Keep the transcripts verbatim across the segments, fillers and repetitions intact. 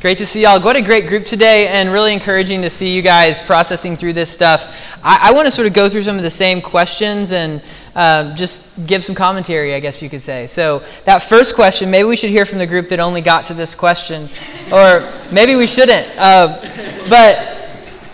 Great to see y'all. What a great group today, and really encouraging to see you guys processing through this stuff. I, I want to sort of go through some of the same questions and um, just give some commentary, I guess you could say. So that first question, maybe we should hear from the group that only got to this question, or maybe we shouldn't. Uh, but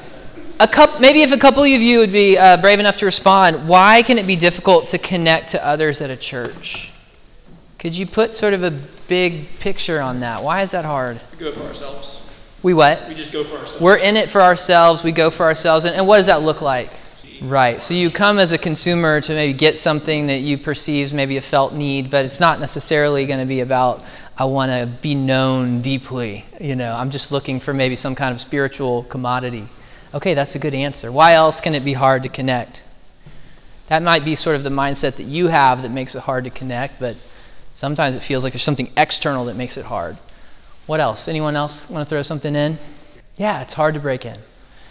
a couple, maybe if a couple of you would be uh, brave enough to respond, why can it be difficult to connect to others at a church? Could you put sort of a big picture on that? Why is that hard? We go for ourselves. We what? We just go for ourselves. We're in it for ourselves. We go for ourselves. And, and what does that look like? Right. So you come as a consumer to maybe get something that you perceive maybe a felt need, but it's not necessarily going to be about, I want to be known deeply. You know, I'm just looking for maybe some kind of spiritual commodity. Okay, that's a good answer. Why else can it be hard to connect? That might be sort of the mindset that you have that makes it hard to connect, but sometimes it feels like there's something external that makes it hard. What else? Anyone else want to throw something in? Yeah, it's hard to break in.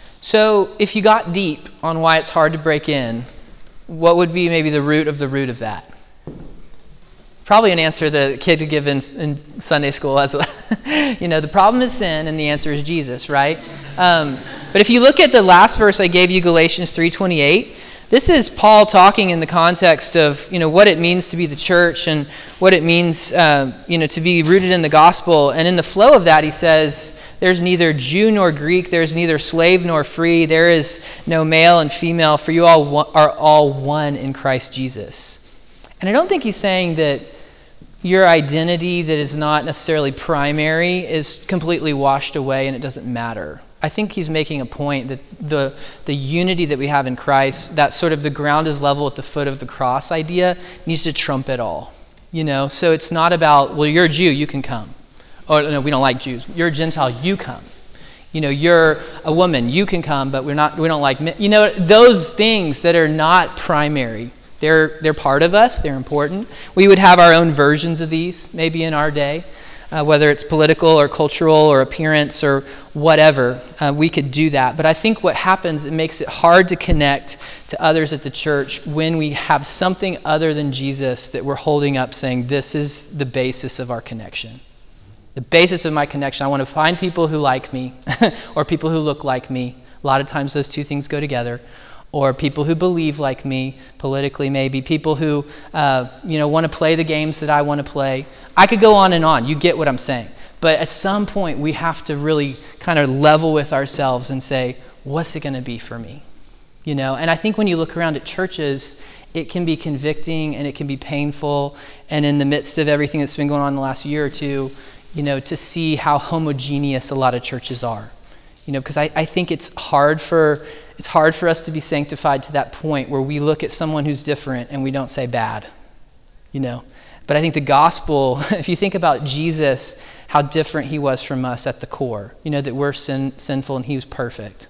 So if you got deep on why it's hard to break in, what would be maybe the root of the root of that? Probably an answer the kid could give in, in Sunday school as well. You know, the problem is sin, and the answer is Jesus, right? Um, but if you look at the last verse I gave you, Galatians three twenty-eight, this is Paul talking in the context of, you know, what it means to be the church and what it means, uh, you know, to be rooted in the gospel. And in the flow of that, he says, there's neither Jew nor Greek, there's neither slave nor free, there is no male and female, for you all are all one in Christ Jesus. And I don't think he's saying that your identity that is not necessarily primary is completely washed away and it doesn't matter. I think he's making a point that the the unity that we have in Christ, that sort of the ground is level at the foot of the cross idea, needs to trump it all. You know, so it's not about, well, you're a Jew, you can come. Or no, we don't like Jews. You're a Gentile, you come. You know, you're a woman, you can come, but we're not. We don't like men. You know, those things that are not primary. They're they're part of us. They're important. We would have our own versions of these, maybe in our day. Uh, whether it's political or cultural or appearance or whatever, uh, we could do that. But I think what happens, it makes it hard to connect to others at the church when we have something other than Jesus that we're holding up saying, this is the basis of our connection. The basis of my connection, I want to find people who like me or people who look like me. A lot of times those two things go together. Or people who believe like me, politically maybe, people who uh, you know want to play the games that I want to play. I could go on and on. You get what I'm saying. But at some point, we have to really kind of level with ourselves and say, what's it going to be for me? You know. And I think when you look around at churches, it can be convicting and it can be painful. And in the midst of everything that's been going on in the last year or two, you know, to see how homogeneous a lot of churches are. You know, because I, I think it's hard for it's hard for us to be sanctified to that point where we look at someone who's different and we don't say bad, you know. But I think the gospel, if you think about Jesus, how different he was from us at the core, you know, that we're sin, sinful and he was perfect.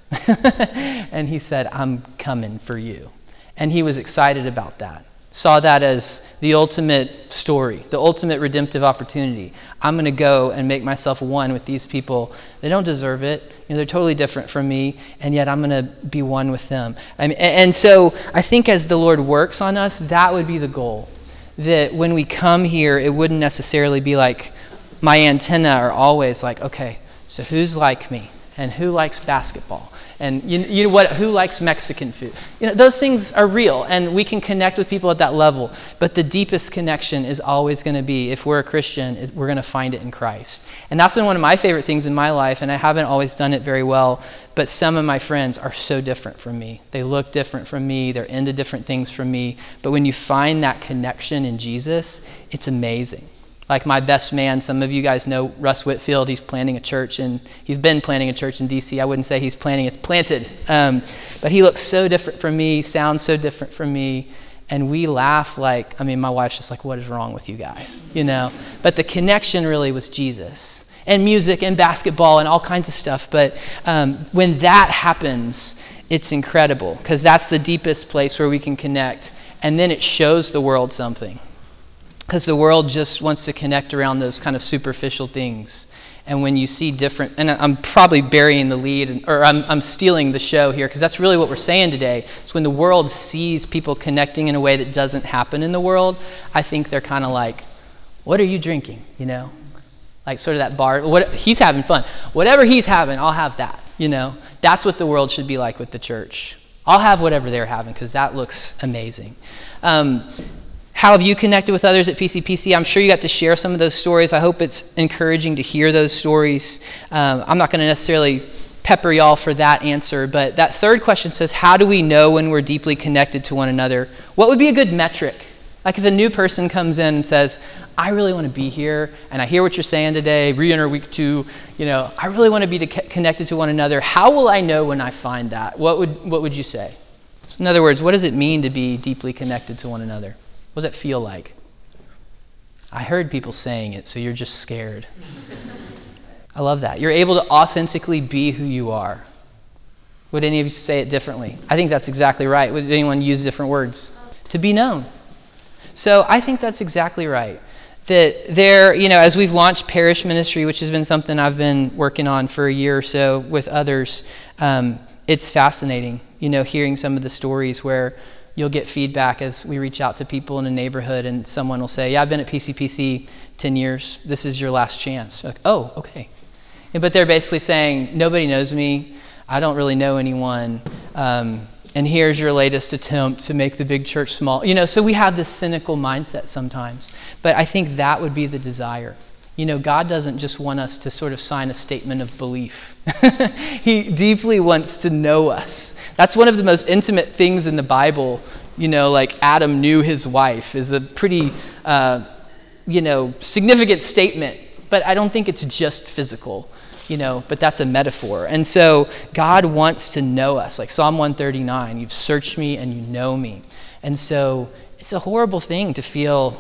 And he said, I'm coming for you. And he was excited about that. Saw that as the ultimate story, the ultimate redemptive opportunity. I'm going to go and make myself one with these people. They don't deserve it. You know, they're totally different from me, and yet I'm going to be one with them. I mean, and so I think as the Lord works on us, that would be the goal. That when we come here, it wouldn't necessarily be like my antenna are always like, okay, so who's like me? And who likes basketball? And you, you know what? Who likes Mexican food? You know, those things are real, and we can connect with people at that level. But the deepest connection is always going to be, if we're a Christian, is we're going to find it in Christ. And that's been one of my favorite things in my life, and I haven't always done it very well. But some of my friends are so different from me. They look different from me. They're into different things from me. But when you find that connection in Jesus, it's amazing. Like my best man, some of you guys know Russ Whitfield. He's planting a church, and he's been planting a church in D C. I wouldn't say he's planting, it's planted. Um, but he looks so different from me, sounds so different from me, and we laugh like, I mean, my wife's just like, what is wrong with you guys? You know? But the connection really was Jesus. And music and basketball and all kinds of stuff. But um, when that happens, it's incredible, because that's the deepest place where we can connect. And then it shows the world something. Because the world just wants to connect around those kind of superficial things. And when you see different, and I'm probably burying the lead, or I'm, I'm stealing the show here, because that's really what we're saying today. It's when the world sees people connecting in a way that doesn't happen in the world, I think they're kind of like, what are you drinking, you know? Like sort of that bar, what he's having fun. Whatever he's having, I'll have that, you know. That's what the world should be like with the church. I'll have whatever they're having because that looks amazing. Um, how have you connected with others at P C P C? I'm sure you got to share some of those stories. I hope it's encouraging to hear those stories. Um, I'm not going to necessarily pepper y'all for that answer, but that third question says, how do we know when we're deeply connected to one another? What would be a good metric? Like if a new person comes in and says, I really want to be here, and I hear what you're saying today, re-enter week two, you know, I really want to be to connected to one another. How will I know when I find that? What would what would you say? So in other words, what does it mean to be deeply connected to one another? What does it feel like? I heard people saying it, so you're just scared. I love that. You're able to authentically be who you are. Would any of you say it differently? I think that's exactly right. Would anyone use different words? To be known. So I think that's exactly right. That there, you know, as we've launched parish ministry, which has been something I've been working on for a year or so with others, um, it's fascinating, you know, hearing some of the stories where you'll get feedback as we reach out to people in a neighborhood and someone will say, yeah, I've been at P C P C ten years. This is your last chance. Like, oh, okay. But they're basically saying, nobody knows me. I don't really know anyone. Um, and here's your latest attempt to make the big church small. You know, so we have this cynical mindset sometimes. But I think that would be the desire. You know, God doesn't just want us to sort of sign a statement of belief. He deeply wants to know us. That's one of the most intimate things in the Bible. You know, like Adam knew his wife is a pretty, uh, you know, significant statement. But I don't think it's just physical. You know, but that's a metaphor. And so God wants to know us. Like Psalm one thirty-nine, you've searched me and you know me. And so it's a horrible thing to feel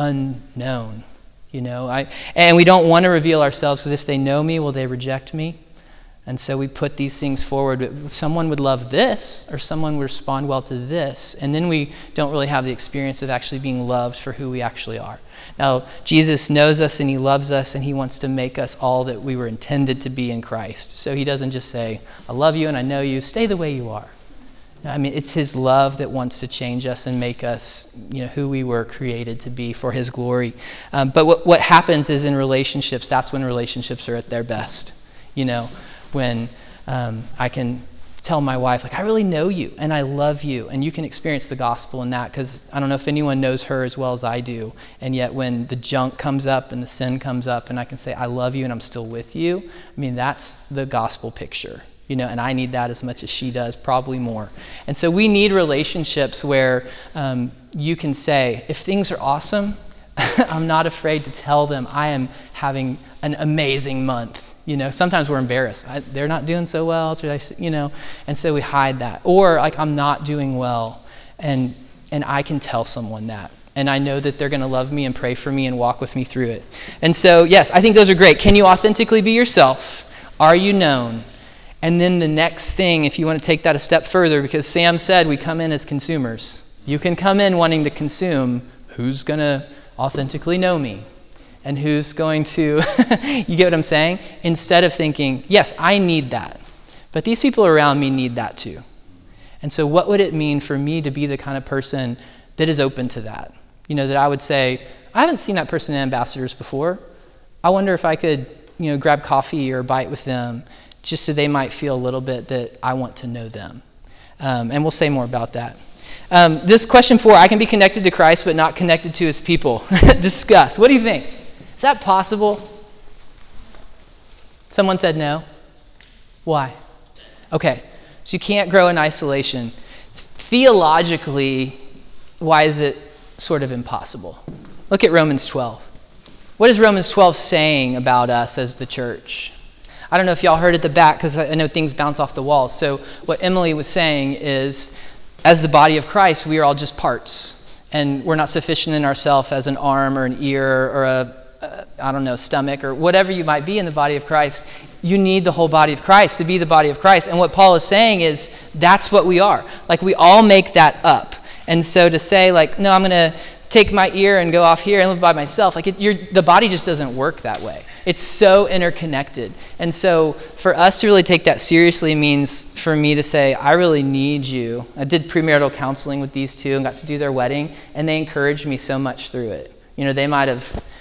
unknown, you know. I And we don't want to reveal ourselves because if they know me, will they reject me? And so we put these things forward. Someone would love this or someone would respond well to this. And then we don't really have the experience of actually being loved for who we actually are. Now, Jesus knows us and he loves us and he wants to make us all that we were intended to be in Christ. So he doesn't just say, I love you and I know you, stay the way you are. I mean, it's his love that wants to change us and make us, you know, who we were created to be for his glory. Um, but what, what happens is in relationships, that's when relationships are at their best, you know. When um, I can tell my wife, like, I really know you and I love you, and you can experience the gospel in that, because I don't know if anyone knows her as well as I do, and yet when the junk comes up and the sin comes up and I can say, I love you and I'm still with you, I mean, that's the gospel picture, you know, and I need that as much as she does, probably more. And so we need relationships where um, you can say, if things are awesome, I'm not afraid to tell them I am having an amazing month. You know, sometimes we're embarrassed. I, they're not doing so well, should I, you know, and so we hide that. Or like, I'm not doing well, and and I can tell someone that. And I know that they're going to love me and pray for me and walk with me through it. And so, yes, I think those are great. Can you authentically be yourself? Are you known? And then the next thing, if you want to take that a step further, because Sam said we come in as consumers. You can come in wanting to consume. Who's going to authentically know me? And who's going to, you get what I'm saying? Instead of thinking, yes, I need that, but these people around me need that too. And so what would it mean for me to be the kind of person that is open to that? You know, that I would say, I haven't seen that person in Ambassadors before. I wonder if I could, you know, grab coffee or a bite with them just so they might feel a little bit that I want to know them. Um, and we'll say more about that. Um, this question four, I can be connected to Christ but not connected to his people. Discuss. What do you think? Is that possible? Someone said no. Why? Okay, so you can't grow in isolation. Theologically, why is it sort of impossible? Look at Romans twelve. What is Romans twelve saying about us as the church? I don't know if y'all heard at the back, because I know things bounce off the walls. So what Emily was saying is, as the body of Christ, we are all just parts. And we're not sufficient in ourselves as an arm or an ear or a Uh, I don't know, stomach or whatever you might be in the body of Christ. You need the whole body of Christ to be the body of Christ. And what Paul is saying is that's what we are. Like, we all make that up. And so to say, like, no, I'm going to take my ear and go off here and live by myself, like, it, you're, the body just doesn't work that way. It's so interconnected. And so for us to really take that seriously means for me to say, I really need you. I did premarital counseling with these two and got to do their wedding, and they encouraged me so much through it. You know, they might have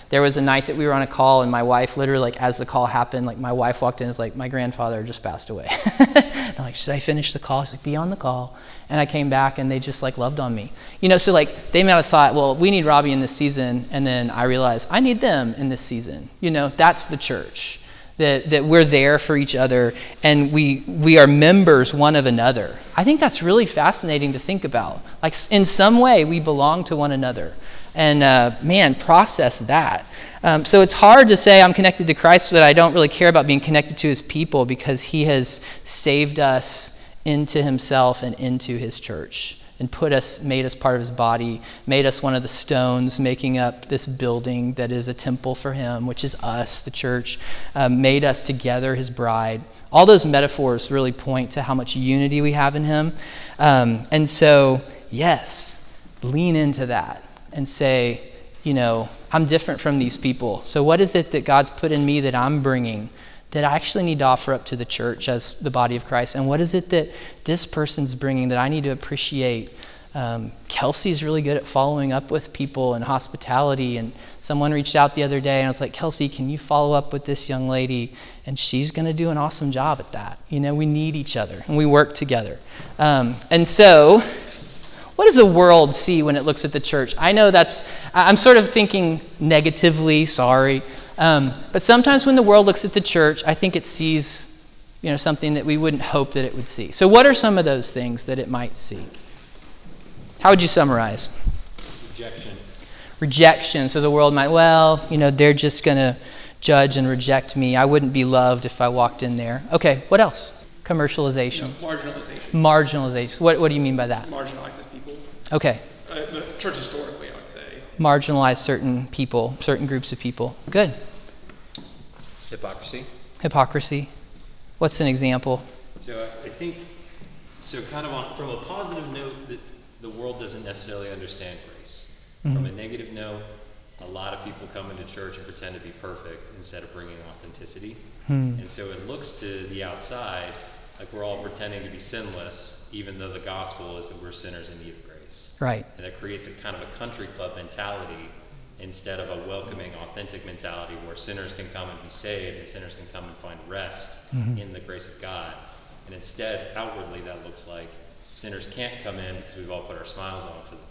There was a night that we were on a call, and my wife, literally, like, as the call happened, like, my wife walked in and was like, my grandfather just passed away. I'm like, should I finish the call? She's like, be on the call. And I came back, and they just, like, loved on me. You know, so, like, they might have thought, well, we need Robbie in this season, and then I realized I need them in this season. You know, that's the church, that that we're there for each other, and we we are members one of another. I think that's really fascinating to think about. Like, in some way, we belong to one another. And, uh, man, process that. Um, so it's hard to say I'm connected to Christ, but I don't really care about being connected to his people because he has saved us into himself and into his church and put us, made us part of his body, made us one of the stones making up this building that is a temple for him, which is us, the church, um, made us together his bride. All those metaphors really point to how much unity we have in him. Um, and so, yes, lean into that. And say, you know, I'm different from these people. So what is it that God's put in me that I'm bringing that I actually need to offer up to the church as the body of Christ? And what is it that this person's bringing that I need to appreciate? Um, Kelsey's really good at following up with people and hospitality. And someone reached out the other day and I was like, Kelsey, can you follow up with this young lady? And she's going to do an awesome job at that. You know, we need each other and we work together. Um, and so... What does the world see when it looks at the church? I know that's, I'm sort of thinking negatively, sorry. Um, but sometimes when the world looks at the church, I think it sees, you know, something that we wouldn't hope that it would see. So what are some of those things that it might see? How would you summarize? Rejection. Rejection. So the world might, well, you know, they're just going to judge and reject me. I wouldn't be loved if I walked in there. Okay, what else? Commercialization. You know, marginalization. Marginalization. What, what do you mean by that? Marginalizes people. Okay. Uh, the church historically, I would say. Marginalize certain people, certain groups of people. Good. Hypocrisy. Hypocrisy. What's an example? So I think, so kind of on, from a positive note, that the world doesn't necessarily understand grace. Mm-hmm. From a negative note, a lot of people come into church and pretend to be perfect instead of bringing authenticity. Hmm. And so it looks to the outside like we're all pretending to be sinless, even though the gospel is that we're sinners in need of grace. Right. And it creates a kind of a country club mentality instead of a welcoming, authentic mentality where sinners can come and be saved and sinners can come and find rest mm-hmm. in the grace of God. And instead, outwardly, that looks like sinners can't come in because we've all put our smiles on for the day.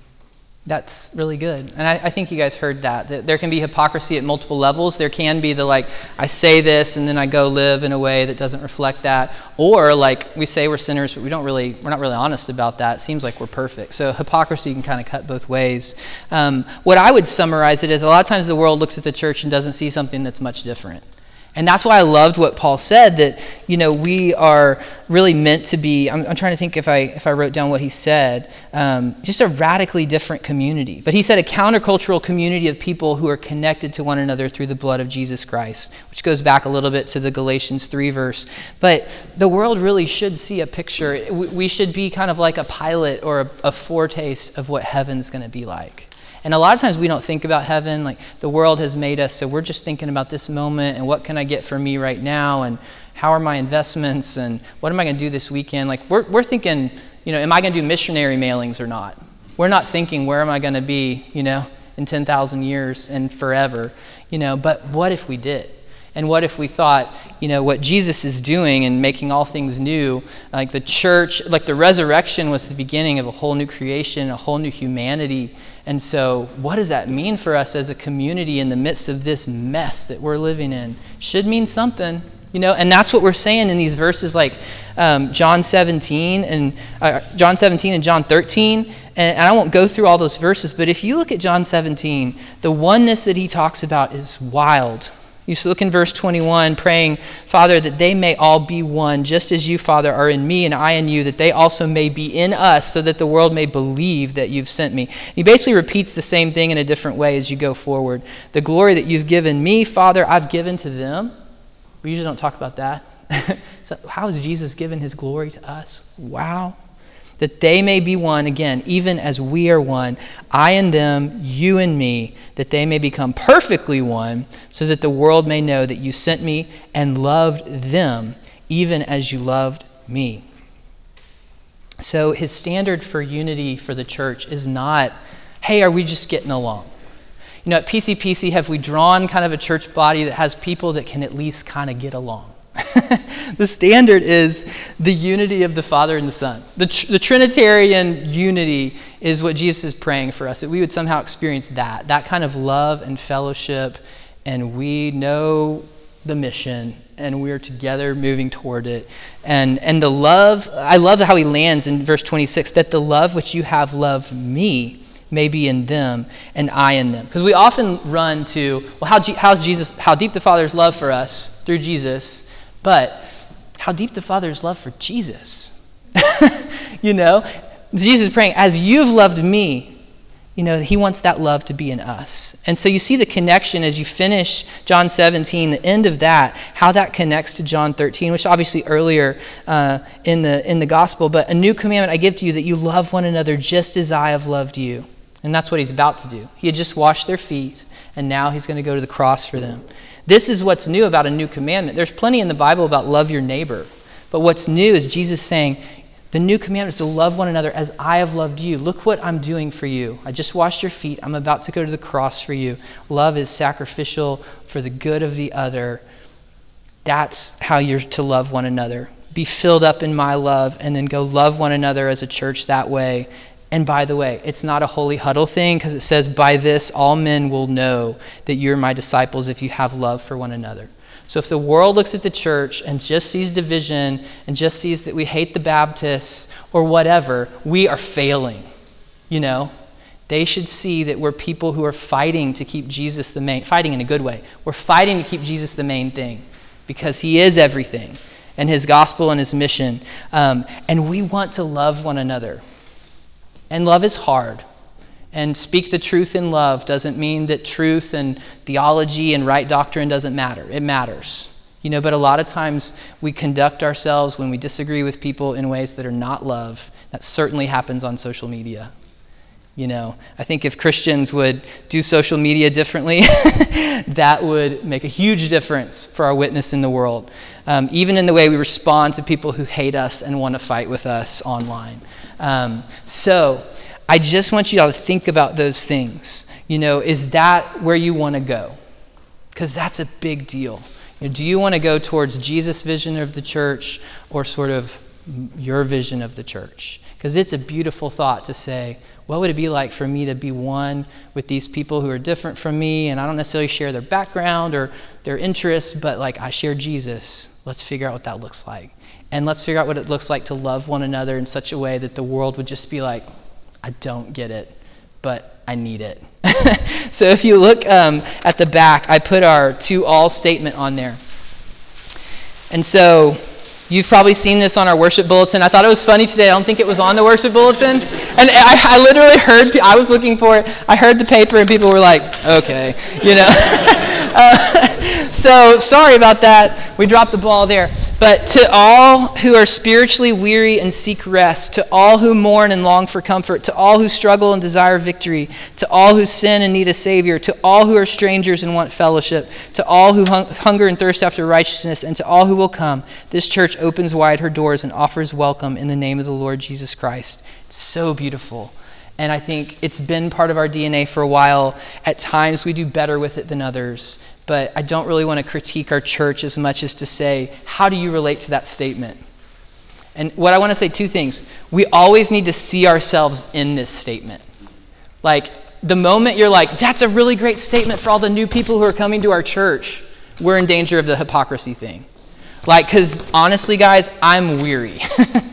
That's really good. And I, I think you guys heard that, that there can be hypocrisy at multiple levels. There can be the, like, I say this and then I go live in a way that doesn't reflect that. Or, like, we say we're sinners, but we don't really, we're not really honest about that. It seems like we're perfect. So hypocrisy can kind of cut both ways. Um, what I would summarize it is a lot of times the world looks at the church and doesn't see something that's much different. And that's why I loved what Paul said, that, you know, we are really meant to be, I'm, I'm trying to think if I if I wrote down what he said, um, just a radically different community. But he said a countercultural community of people who are connected to one another through the blood of Jesus Christ, which goes back a little bit to the Galatians three verse. But the world really should see a picture. We, we should be kind of like a pilot or a, a foretaste of what heaven's going to be like. And a lot of times we don't think about heaven, like the world has made us, so we're just thinking about this moment and what can I get for me right now and how are my investments and what am I going to do this weekend? Like we're we're thinking, you know, am I going to do missionary mailings or not? We're not thinking where am I going to be, you know, in ten thousand years and forever, you know, but what if we did? And what if we thought, you know, what Jesus is doing and making all things new, like the church, like the resurrection was the beginning of a whole new creation, a whole new humanity. And so what does that mean for us as a community in the midst of this mess that we're living in? Should mean something, you know, and that's what we're saying in these verses like um, John seventeen and uh, John seventeen and John thirteen. And, and I won't go through all those verses, but if you look at John seventeen, the oneness that he talks about is wild. You look in verse twenty-one, praying, Father, that they may all be one, just as you, Father, are in me and I in you, that they also may be in us, so that the world may believe that you've sent me. He basically repeats the same thing in a different way as you go forward. The glory that you've given me, Father, I've given to them. We usually don't talk about that. So how has Jesus given his glory to us? Wow. That they may be one, again, even as we are one, I and them, you and me, that they may become perfectly one, so that the world may know that you sent me and loved them, even as you loved me. So his standard for unity for the church is not, hey, are we just getting along? You know, at P C P C, have we drawn kind of a church body that has people that can at least kind of get along? The standard is the unity of the Father and the Son. The, tr- the Trinitarian unity is what Jesus is praying for us, that we would somehow experience that, that kind of love and fellowship, and we know the mission, and we're together moving toward it. And and the love, I love how he lands in verse twenty-six, that the love which you have loved me may be in them and I in them. Because we often run to, well, how G- how's Jesus, how deep the Father's love for us through Jesus, but how deep the Father's love for Jesus. You know, Jesus is praying, as you've loved me, you know, he wants that love to be in us. And so you see the connection as you finish John seventeen, the end of that, how that connects to John thirteen, which obviously earlier uh, in the in the gospel, but a new commandment I give to you, that you love one another just as I have loved you. And that's what he's about to do. He had just washed their feet, and now he's going to go to the cross for them. This is what's new about a new commandment. There's plenty in the Bible about love your neighbor. But what's new is Jesus saying, the new commandment is to love one another as I have loved you. Look what I'm doing for you. I just washed your feet. I'm about to go to the cross for you. Love is sacrificial for the good of the other. That's how you're to love one another. Be filled up in my love, and then go love one another as a church that way. And by the way, it's not a holy huddle thing, because it says, by this all men will know that you're my disciples if you have love for one another. So if the world looks at the church and just sees division and just sees that we hate the Baptists or whatever, we are failing, you know. They should see that we're people who are fighting to keep Jesus the main, fighting in a good way. We're fighting to keep Jesus the main thing, because he is everything, and his gospel and his mission. Um, and we want to love one another. And love is hard. And speak the truth in love doesn't mean that truth and theology and right doctrine doesn't matter. It matters. You know, but a lot of times we conduct ourselves when we disagree with people in ways that are not love. That certainly happens on social media. You know, I think if Christians would do social media differently, that would make a huge difference for our witness in the world. Um, even in the way we respond to people who hate us and want to fight with us online. Um, so I just want you all to think about those things. You know, is that where you want to go? Because that's a big deal. You know, do you want to go towards Jesus' vision of the church, or sort of your vision of the church? Because it's a beautiful thought to say, what would it be like for me to be one with these people who are different from me, and I don't necessarily share their background or their interests, but like I share Jesus. Let's figure out what that looks like. And let's figure out what it looks like to love one another in such a way that the world would just be like, I don't get it, but I need it. So if you look um, at the back, I put our to all statement on there. And so you've probably seen this on our worship bulletin. I thought it was funny today. I don't think it was on the worship bulletin. And I, I literally heard, I was looking for it. I heard the paper and people were like, okay, you know. uh, so sorry about that. We dropped the ball there. But to all who are spiritually weary and seek rest, to all who mourn and long for comfort, to all who struggle and desire victory, to all who sin and need a Savior, to all who are strangers and want fellowship, to all who hung- hunger and thirst after righteousness, and to all who will come, this church opens wide her doors and offers welcome in the name of the Lord Jesus Christ. It's so beautiful. And I think it's been part of our D N A for a while. At times we do better with it than others. But I don't really want to critique our church as much as to say, how do you relate to that statement? And what I want to say, two things. We always need to see ourselves in this statement. Like, the moment you're like, that's a really great statement for all the new people who are coming to our church, we're in danger of the hypocrisy thing. Like, because honestly, guys, I'm weary.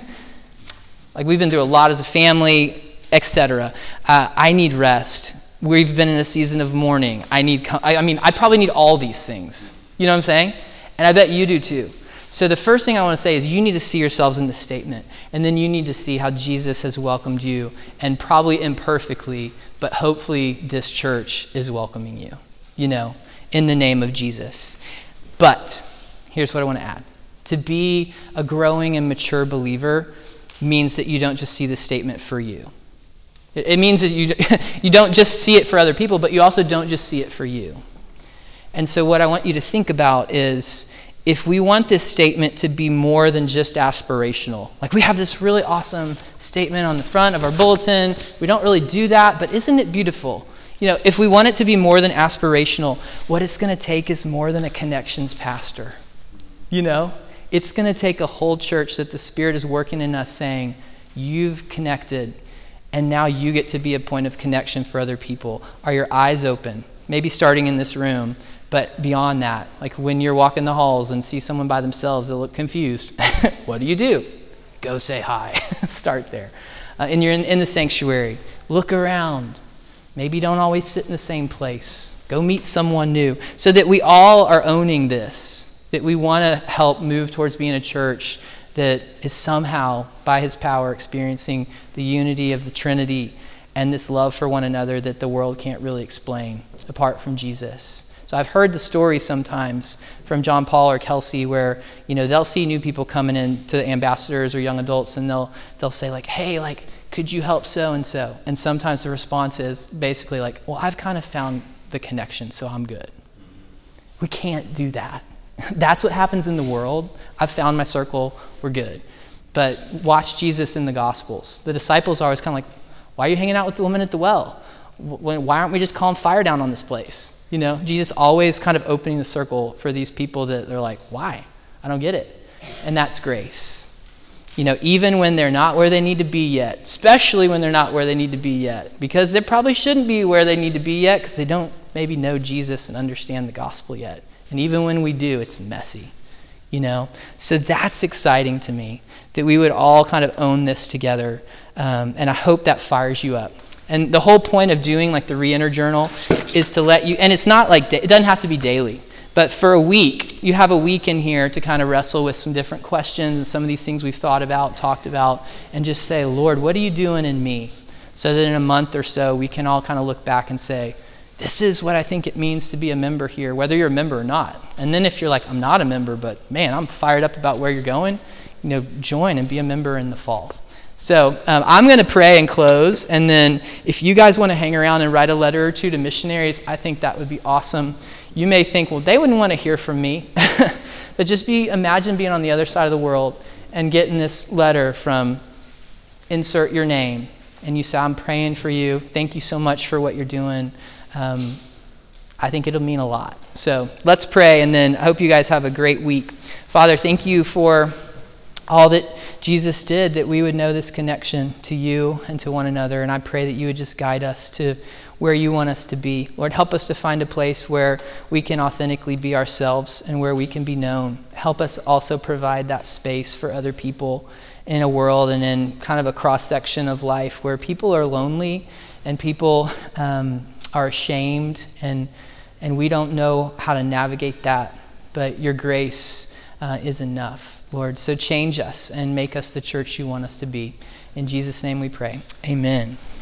Like, we've been through a lot as a family, et cetera. Uh, I need rest. We've been in a season of mourning. I need, I mean, I probably need all these things. You know what I'm saying? And I bet you do too. So the first thing I want to say is you need to see yourselves in this statement. And then you need to see how Jesus has welcomed you, and probably imperfectly, but hopefully this church is welcoming you, you know, in the name of Jesus. But here's what I want to add. To be a growing and mature believer means that you don't just see the statement for you. It means that you you don't just see it for other people, but you also don't just see it for you. And so what I want you to think about is, if we want this statement to be more than just aspirational, like we have this really awesome statement on the front of our bulletin, we don't really do that, but isn't it beautiful? You know, if we want it to be more than aspirational, what it's going to take is more than a connections pastor. You know, it's going to take a whole church that the Spirit is working in us saying, you've connected, and now you get to be a point of connection for other people. Are your eyes open? Maybe starting in this room, but beyond that, like when you're walking the halls and see someone by themselves that look confused, what do you do? Go say hi. Start there. Uh, and you're in, in the sanctuary. Look around. Maybe don't always sit in the same place. Go meet someone new, so that we all are owning this, that we want to help move towards being a church that is somehow, by his power, experiencing the unity of the Trinity and this love for one another that the world can't really explain apart from Jesus. So I've heard the story sometimes from John Paul or Kelsey where, you know, they'll see new people coming in to ambassadors or young adults, and they'll they'll say like, hey, like, could you help so-and-so? And sometimes the response is basically like, well, I've kind of found the connection, so I'm good. We can't do that. That's what happens in the world. I've found my circle, we're good. But watch Jesus in the Gospels. The disciples are always kind of like, why are you hanging out with the woman at the well? Why aren't we just calling fire down on this place? You know, Jesus always kind of opening the circle for these people that they're like, why? I don't get it. And that's grace. You know, even when they're not where they need to be yet, especially when they're not where they need to be yet, because they probably shouldn't be where they need to be yet because they don't maybe know Jesus and understand the gospel yet. And even when we do, it's messy, you know? So that's exciting to me, that we would all kind of own this together. Um, and I hope that fires you up. And the whole point of doing like the Reenter Journal is to let you, and it's not like, it doesn't have to be daily, but for a week, you have a week in here to kind of wrestle with some different questions and some of these things we've thought about, talked about, and just say, Lord, what are you doing in me? So that in a month or so, we can all kind of look back and say, this is what I think it means to be a member here, whether you're a member or not. And then if you're like, I'm not a member, but man, I'm fired up about where you're going, you know, join and be a member in the fall. So um, I'm going to pray and close, and then if you guys want to hang around and write a letter or two to missionaries, I think that would be awesome. You may think, well, they wouldn't want to hear from me, but just be imagine being on the other side of the world and getting this letter from insert your name, and you say, I'm praying for you. Thank you so much for what you're doing. Um, I think it'll mean a lot. So let's pray, and then I hope you guys have a great week. Father, thank you for all that Jesus did, that we would know this connection to you and to one another. And I pray that you would just guide us to where you want us to be. Lord, help us to find a place where we can authentically be ourselves and where we can be known. Help us also provide that space for other people in a world and in kind of a cross-section of life where people are lonely and people um, are ashamed, and and we don't know how to navigate that. But your grace uh, is enough, Lord. So change us and make us the church you want us to be. In Jesus' name we pray. Amen.